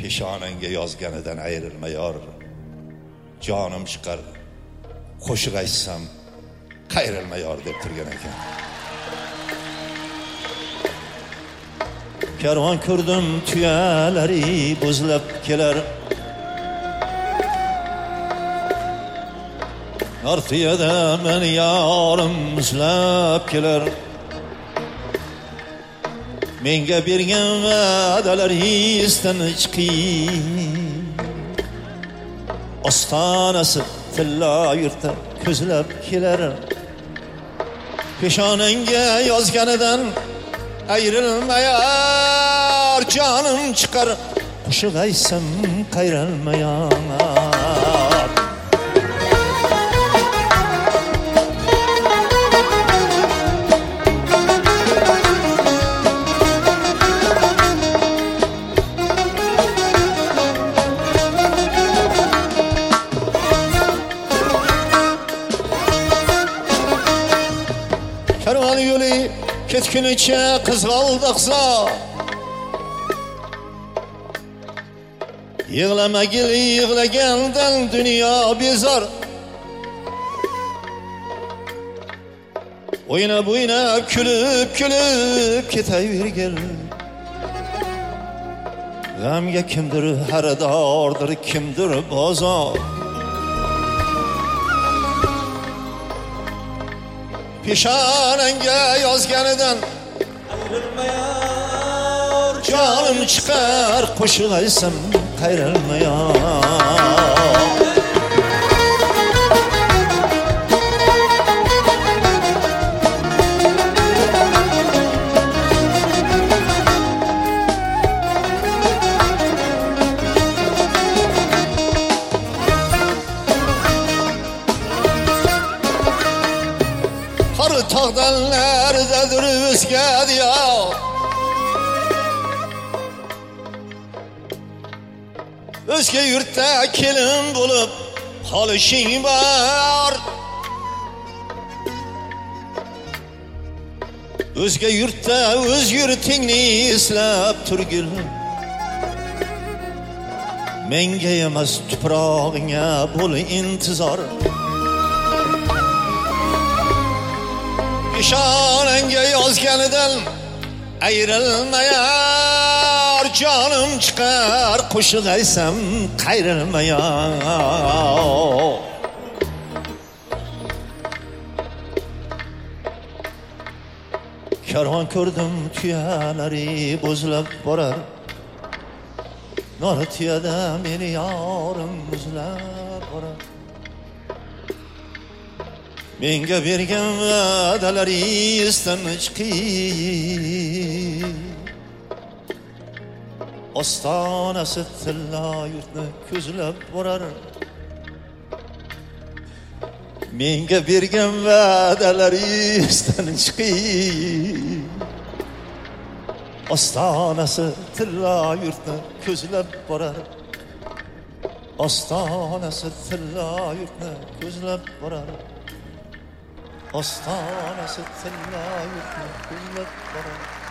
peshonangga yozganidan ayrilma yor, jonim chiqar qo'shiq aytsam qayrilma yor deb turgan ekan. Karvon ko'rdim tuyalari bo'zlab kelar, ortiyada meni yorim muzlab kelar. Menga bergan va'dalaringizdan chiqib, ostonasi tilla yurtda ko'zlab kelar. Peshonangga yozganidan ayrilmayar, jonim chiqar qo'shiq aytsam qayrilmayar. Karvon yo'li ketgunicha qizg'aldoqsa, yig'lamagil yig'lagandan dunyo bezor. O'ynab o'ynab kulib kulib ketavergil. G'amga kimdir xaridordir, kimdir bozor. Peshonangga yozganidan ayrilmayar, jonim chiqar qo'shiq aytsam qayrilmayar. Qor tog'dan naridadir o'zga diyor, o'zga yurtda kelin bo'lib qolishing bor. O'zga yurtda o'z yurtingni eslab turgil. Menga emas tuprog'ingga bo'l intizor. Peshonangga yozganidan ayrilmayar, jonim chiqar qo'shiq aytsam qayrilmayar. Karvon ko'rdim tuyalari bo'zlab borar, nori tuyada meni yorim muzlab borar. Menga bergan va'dalaringizdan chiqib, ostonasi tilla yurtni ko'zlab borar. Menga bergan va'dalaringizdan chiqib, ostonasi tilla yurtni ko'zlab borar. Ostonasi tilla yurtni ko'zlab borar. Ostonasi tilla yurtni ko'zlab borar.